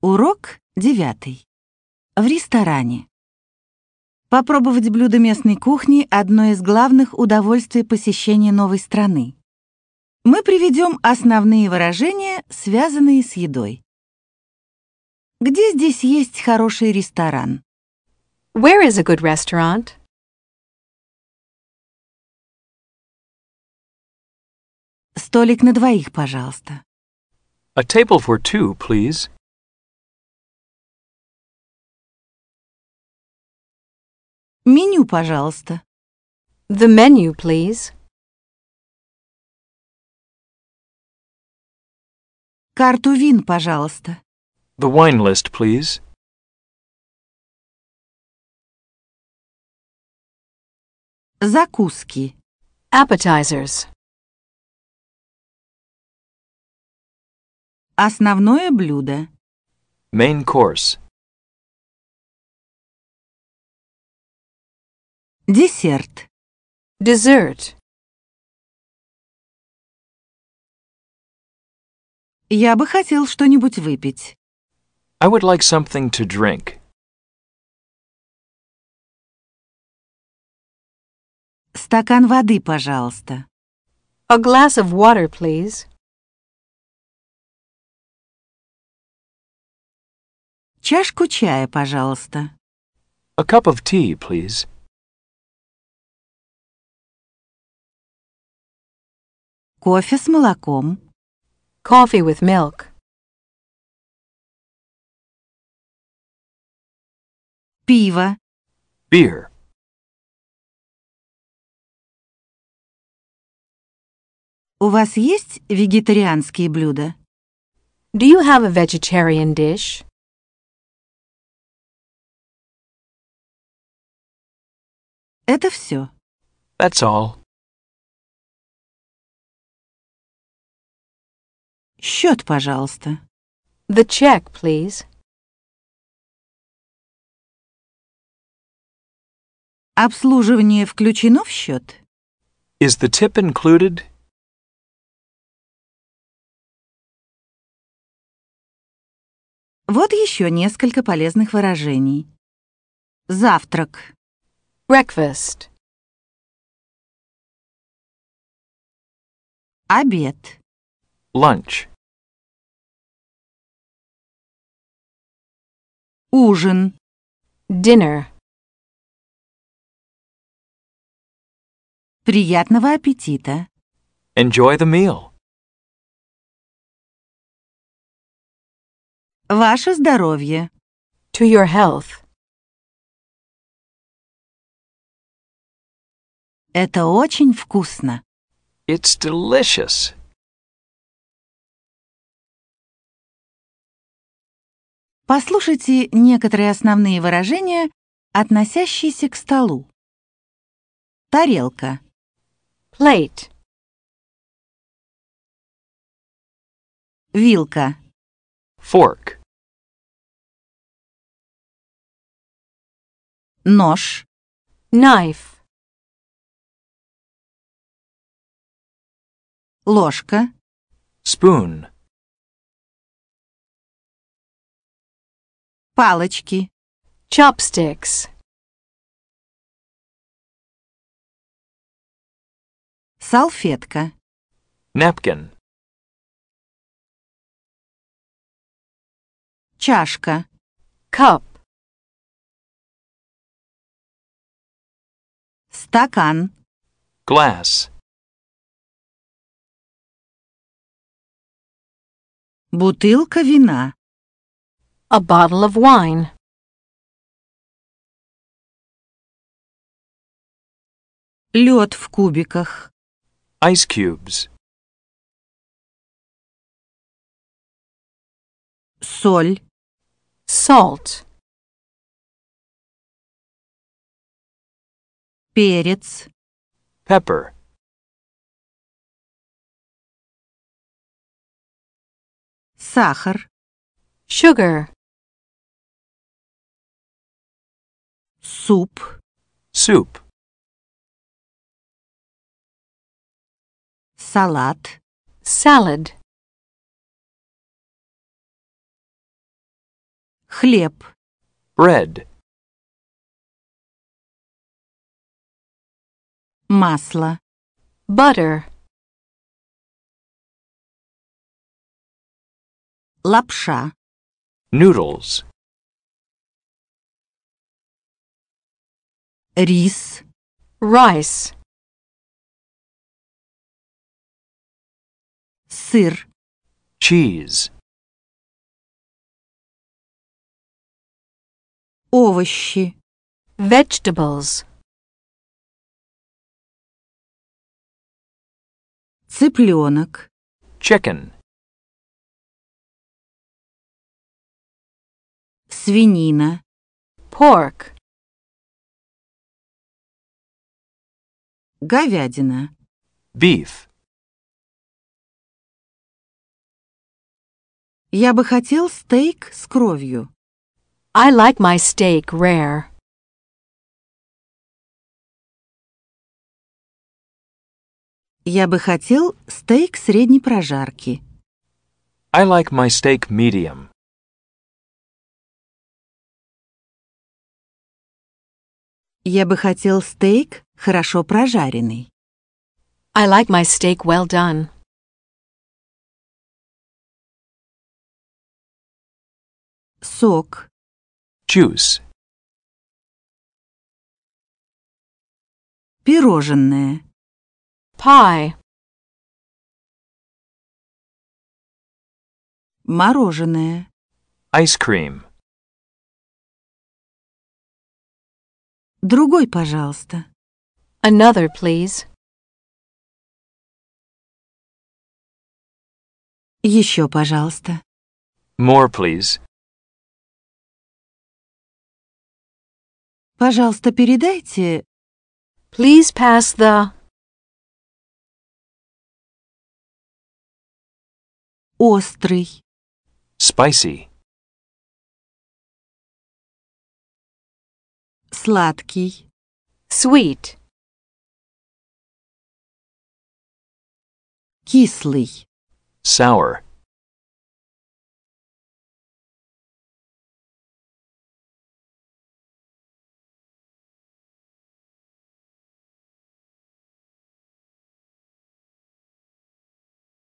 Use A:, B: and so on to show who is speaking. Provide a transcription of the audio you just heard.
A: Урок 9. В ресторане. Попробовать блюда местной кухни — одно из главных удовольствий посещения новой страны. Мы приведем основные выражения, связанные с едой. Где здесь есть хороший ресторан?
B: Where is a good restaurant?
A: Столик на двоих, пожалуйста.
C: A table for two, please.
A: Меню, пожалуйста.
B: The menu, please.
A: Карту вин, пожалуйста.
C: The wine list, please.
A: Закуски.
B: Appetizers.
A: Основное блюдо.
C: Main course.
A: Десерт.
B: Dessert.
A: Я бы хотел что-нибудь выпить.
C: I would like something to drink.
A: Стакан воды, пожалуйста.
B: A glass of water, please.
A: Чашку чая, пожалуйста.
C: A cup of tea, please.
A: Кофе с молоком.
B: Coffee with milk.
A: Пиво.
C: Beer.
A: У вас есть вегетарианские блюда?
B: Do you have a vegetarian dish?
A: Это все.
C: That's all.
A: Счет, пожалуйста.
B: The check, please.
A: Обслуживание включено в счет?
C: Is the tip included?
A: Вот еще несколько полезных выражений. Завтрак.
B: Breakfast.
A: Обед.
C: Lunch.
A: Ужин.
B: Dinner.
A: Приятного аппетита.
C: Enjoy the meal.
A: Ваше здоровье.
B: To your health.
A: Это очень вкусно.
C: It's delicious.
A: Послушайте некоторые основные выражения, относящиеся к столу. Тарелка.
B: Plate.
A: Вилка.
C: Fork.
A: Нож.
B: Knife.
A: Ложка.
C: Spoon.
A: Палочки.
B: Chopsticks.
A: Салфетка.
C: Napkin.
A: Чашка.
B: Cup.
A: Стакан.
C: Glass.
A: Бутылка вина.
B: A bottle of wine.
A: Лед в кубиках.
C: Ice cubes.
A: Соль.
B: Salt.
A: Перец.
C: Pepper.
A: Сахар.
B: Sugar.
A: Суп.
C: Soup.
A: Салат.
B: Salad.
A: Хлеб.
C: Bread.
A: Масло.
B: Butter.
A: Лапша.
C: Noodles.
A: Рис.
B: Rice.
A: Сыр.
C: Cheese.
A: Овощи.
B: Vegetables.
A: Цыпленок.
C: Chicken.
A: Свинина.
B: Pork.
A: Говядина.
C: Beef.
A: Я бы хотел стейк с кровью.
B: I like my steak rare.
A: Я бы хотел стейк средней прожарки.
C: I like my steak medium.
A: Я бы хотел стейк хорошо прожаренный.
B: I like my steak well done.
A: Сок.
C: Juice.
A: Пирожное.
B: Pie.
A: Мороженое.
C: Ice cream.
A: Другой, пожалуйста.
B: Another, please.
A: Еще, пожалуйста.
C: More, please.
A: Пожалуйста, передайте.
B: Please pass the...
A: Острый.
C: Spicy.
A: Сладкий.
B: Sweet.
A: Кислый.
C: Sour.